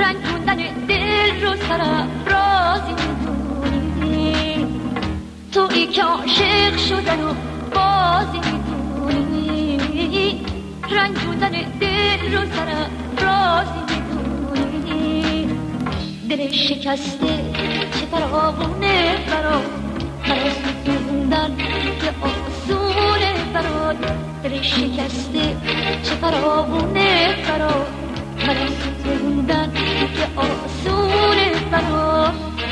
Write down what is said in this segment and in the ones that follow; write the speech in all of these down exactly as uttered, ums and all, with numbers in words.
رنجوندن دل رو سرافرازی میدونی، تویی که عاشق شدن و بازی میدونی، رنجوندن دل رو سرافرازی میدونی. دل شکسته چه فراغونه برات، مرا سوزوندن که آسونه برات. دل شکسته چه فراغونه برات، مرا سوزوندن که آسونه برات.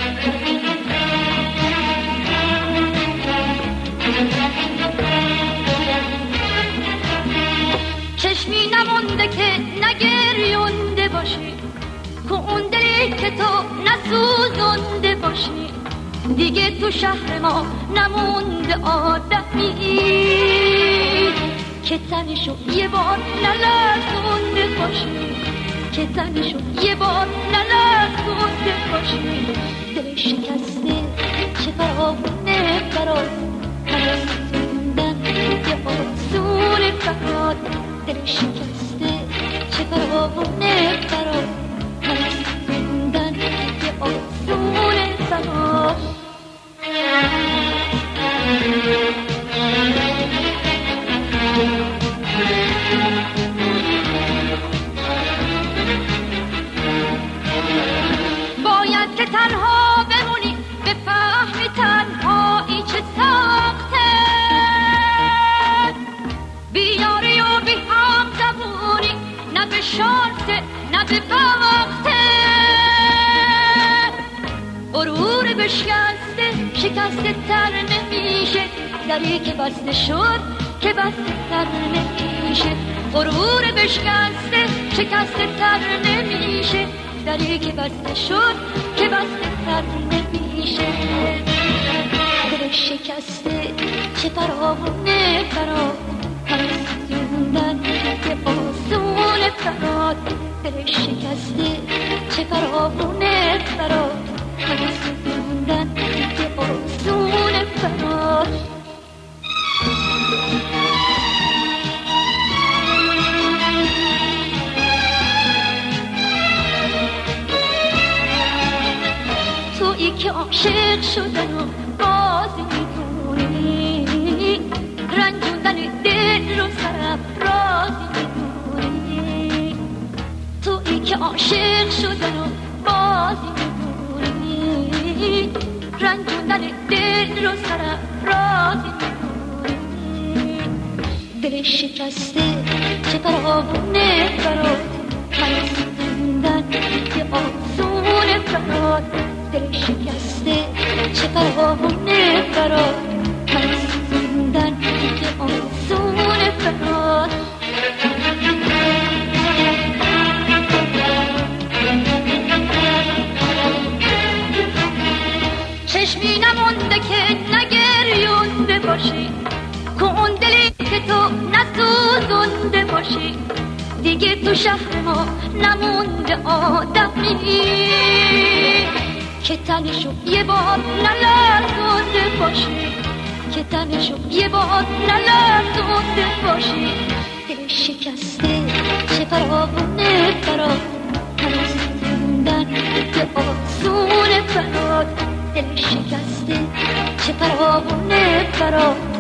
چشمی نمونده که نگریونده باشی، که اون دلی که تو نسوزونده باشی. دیگه تو شهر ما نمونده آدمی که تنشو یه بار نلرزونده باشی، که تنشو یه بار نلرزونده باشی. دل شکسته چه فراغونه برات، مرا سوزوندن که آسونه برات. دل شکسته چه فراغونه برات، مرا سوزوندن که آسونه برات. باید که تنها بمونی، بفهمی تنهایی چه سخته. بیاری و بی هم زبونی، نه به شانسه نه به وقته. غرور بشکسته شکسته تر نمیشه، دری که بسته شد که بسته تر نمیشه. غرور بشکسته شکسته تر نمیشه، دری که بسته شد که بسته تر نمیشه. دل شکسته چه فراغونه برات، مرا سوزوندن که آسونه برات. دل شکسته چه فراغونه برات، مرا سوزوندن که آسونه برات. تویی که عاشق شدن و بازی میدونی، رنجوندن دل رو سرافرازی میدونی. تویی که عاشق شدن و بازی میدونی، رنجوندن دل رو سرافرازی میدونی. دل شکسته چه فراغونه برات، مرا سوزوندن که آسونه برات. دل شکسته چه فراغونه برات، مرا سوزوندن که آسونه برات. چشمی نمونده که نگریونده باشی، که اون دلی که تو نسوزونده باشی. دیگه تو شهر ما نمونده آدمی که تنشو یه بار نلرزونده باشی، که تنشو یه بار نلرزونده باشی. دل شکسته چه فراغونه برات، مرا سوزوندن که آسونه برات. دل شکسته چه فراغونه برات،